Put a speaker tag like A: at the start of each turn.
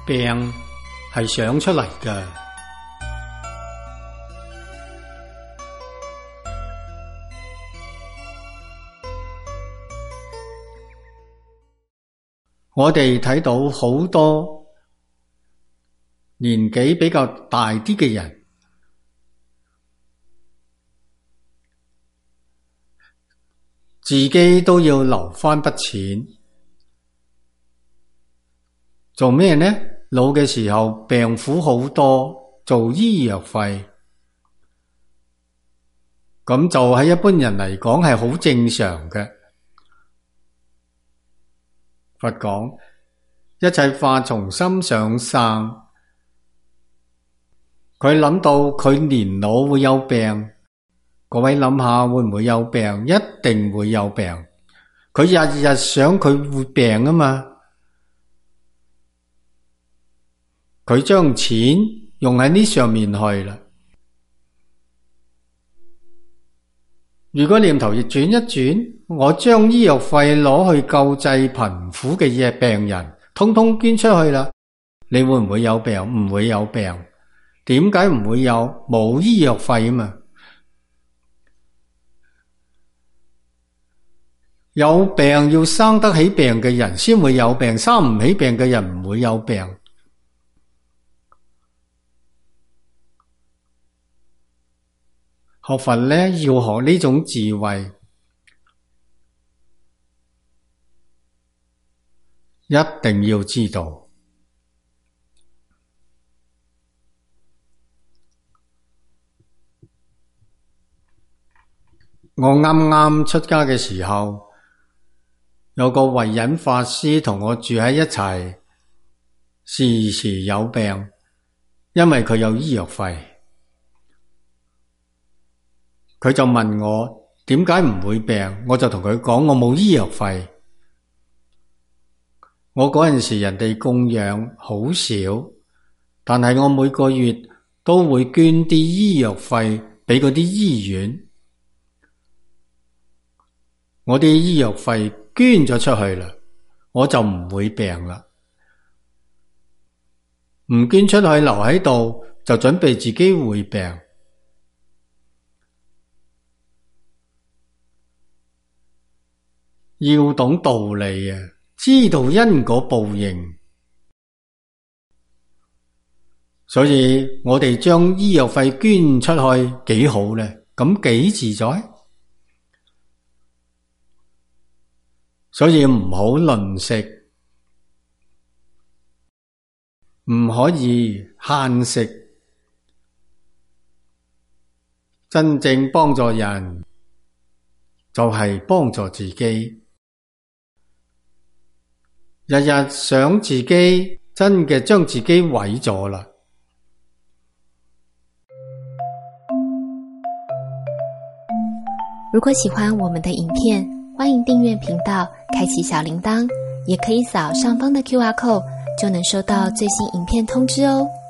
A: 病係想出嚟㗎。我哋睇到好多年紀比較大啲嘅人，自己都要留返筆錢，做咩呢？老嘅時候病苦好多，做醫藥費，咁就喺一般人嚟講係好正常嘅。佛講一切法從心想生，佢諗到佢年老會有病，各位諗下會唔會有病？一定會有病。佢日日想佢會病啊嘛，佢將錢用喺呢上面去啦。如果念頭亦轉一轉，我將醫藥費攞去救濟貧苦嘅病人，通通捐出去啦，你會唔會有病？唔會有病。點解唔會有？冇醫藥費啊嘛。有病要生得起病嘅人先會有病，生唔起病嘅人唔會有病。學佛呢，要學呢種智慧，一定要知道。我啱啱出家嘅時候，有個慧隱法師同我住喺一齊，時時有病，因為佢有醫藥費。佢就問我點解唔會病，我就同佢講我冇醫藥費。我嗰陣時人哋供養好少，但係我每個月都會捐啲醫藥費俾嗰啲醫院。我啲醫藥費捐咗出去啦，我就唔會病啦。唔捐出去留喺度，就準備自己會病。要懂道理啊，知道因果報應。所以我哋將醫藥費捐出去幾好呢？咁幾自在。所以唔好吝嗇，唔可以慳食。真正幫助人就係幫助自己。日日想自己，真嘅將自己毀咗啦。
B: 如果喜歡我們的影片，歡迎訂閱頻道，開啟小鈴鐺，也可以掃上方的QR code，就能收到最新影片通知哦。